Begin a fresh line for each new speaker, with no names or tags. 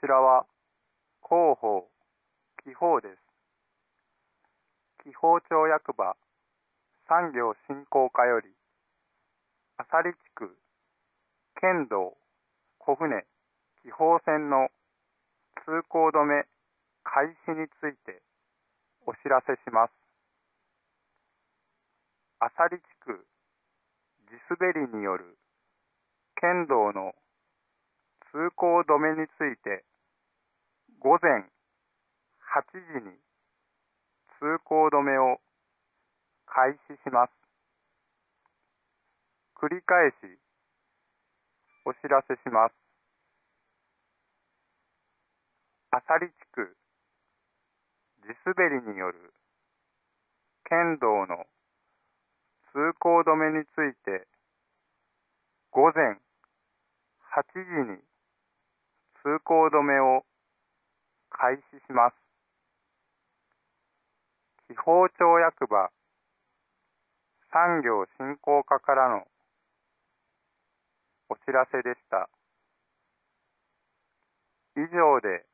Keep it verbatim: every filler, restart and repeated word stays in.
ちらは広報、記法です。紀宝町役場産業振興課より、朝里地区県道小船紀宝線の通行止め開始についてお知らせします。朝里地区地滑りによる県道の通行止めについて、午前はちじに通行止めを開始します。繰り返しお知らせします。朝里地区地滑りによる県道の通行止めについて、午前はちじに通行止めを開始します。紀宝町役場産業振興課からのお知らせでした。以上で